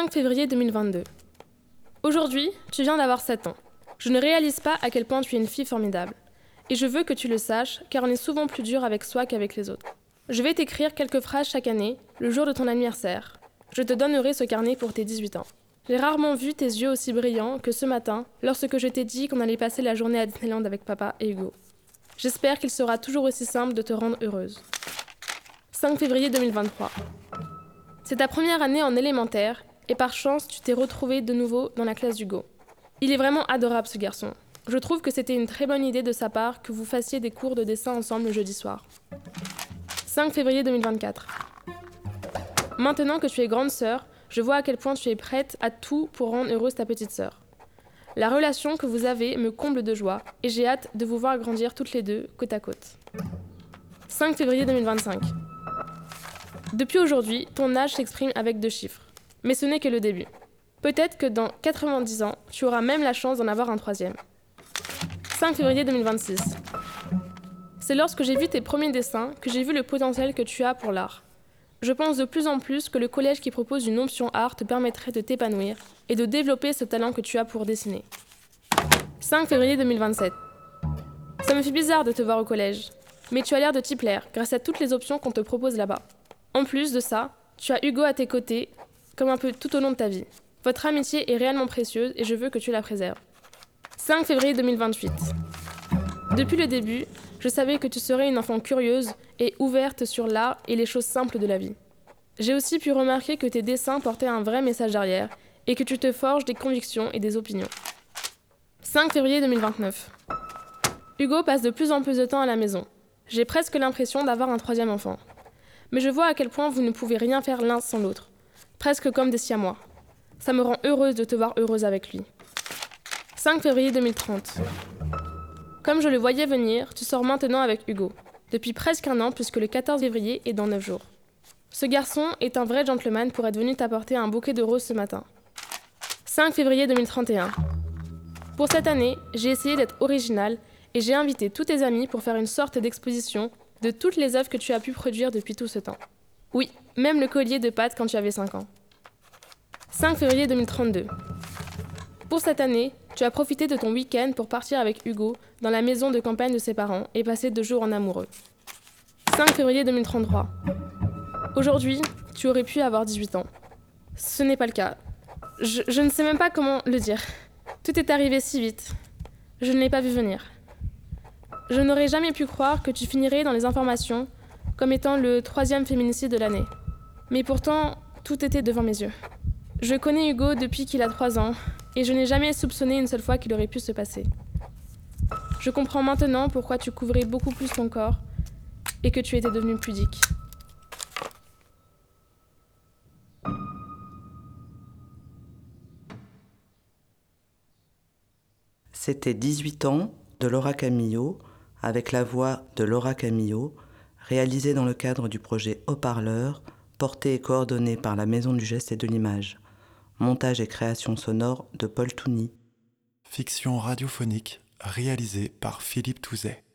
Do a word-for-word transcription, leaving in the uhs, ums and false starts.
cinq février deux mille vingt-deux. Aujourd'hui, tu viens d'avoir sept ans. Je ne réalise pas à quel point tu es une fille formidable. Et je veux que tu le saches, car on est souvent plus dur avec soi qu'avec les autres. Je vais t'écrire quelques phrases chaque année, le jour de ton anniversaire. Je te donnerai ce carnet pour tes dix-huit ans. J'ai rarement vu tes yeux aussi brillants que ce matin, lorsque je t'ai dit qu'on allait passer la journée à Disneyland avec papa et Hugo. J'espère qu'il sera toujours aussi simple de te rendre heureuse. cinq février deux mille vingt-trois. C'est ta première année en élémentaire, et par chance, tu t'es retrouvée de nouveau dans la classe d'Hugo. Il est vraiment adorable, ce garçon. Je trouve que c'était une très bonne idée de sa part que vous fassiez des cours de dessin ensemble le jeudi soir. cinq février deux mille vingt-quatre. Maintenant que tu es grande sœur, je vois à quel point tu es prête à tout pour rendre heureuse ta petite sœur. La relation que vous avez me comble de joie et j'ai hâte de vous voir grandir toutes les deux, côte à côte. cinq février deux mille vingt-cinq. Depuis aujourd'hui, ton âge s'exprime avec deux chiffres. Mais ce n'est que le début. Peut-être que dans quatre-vingt-dix ans, tu auras même la chance d'en avoir un troisième. cinq février deux mille vingt-six. C'est lorsque j'ai vu tes premiers dessins que j'ai vu le potentiel que tu as pour l'art. Je pense de plus en plus que le collège qui propose une option art te permettrait de t'épanouir et de développer ce talent que tu as pour dessiner. cinq février deux mille vingt-sept. Ça me fait bizarre de te voir au collège, mais tu as l'air de t'y plaire grâce à toutes les options qu'on te propose là-bas. En plus de ça, tu as Hugo à tes côtés, comme un peu tout au long de ta vie. Votre amitié est réellement précieuse et je veux que tu la préserves. cinq février deux mille vingt-huit. Depuis le début, je savais que tu serais une enfant curieuse et ouverte sur l'art et les choses simples de la vie. J'ai aussi pu remarquer que tes dessins portaient un vrai message derrière et que tu te forges des convictions et des opinions. cinq février deux mille vingt-neuf. Hugo passe de plus en plus de temps à la maison. J'ai presque l'impression d'avoir un troisième enfant. Mais je vois à quel point vous ne pouvez rien faire l'un sans l'autre. Presque comme des siamois. Ça me rend heureuse de te voir heureuse avec lui. cinq février deux mille trente. Comme je le voyais venir, tu sors maintenant avec Hugo. Depuis presque un an, puisque le quatorze février est dans neuf jours. Ce garçon est un vrai gentleman pour être venu t'apporter un bouquet de roses ce matin. cinq février deux mille trente et un. Pour cette année, j'ai essayé d'être originale et j'ai invité tous tes amis pour faire une sorte d'exposition de toutes les œuvres que tu as pu produire depuis tout ce temps. Oui, même le collier de pâte quand tu avais cinq ans. cinq février deux mille trente-deux. Pour cette année, tu as profité de ton week-end pour partir avec Hugo dans la maison de campagne de ses parents et passer deux jours en amoureux. cinq février deux mille trente-trois. Aujourd'hui, tu aurais pu avoir dix-huit ans. Ce n'est pas le cas. Je, je ne sais même pas comment le dire. Tout est arrivé si vite. Je ne l'ai pas vu venir. Je n'aurais jamais pu croire que tu finirais dans les informations comme étant le troisième féminicide de l'année. Mais pourtant, tout était devant mes yeux. Je connais Hugo depuis qu'il a trois ans et je n'ai jamais soupçonné une seule fois qu'il aurait pu se passer. Je comprends maintenant pourquoi tu couvrais beaucoup plus ton corps et que tu étais devenue pudique. C'était dix-huit ans de Laura Camillo, avec la voix de Laura Camillo, réalisée dans le cadre du projet Haut-Parleur, porté et coordonné par la Maison du Geste et de l'Image. Montage et création sonore de Paul Touny. Fiction radiophonique réalisée par Philippe Touzet.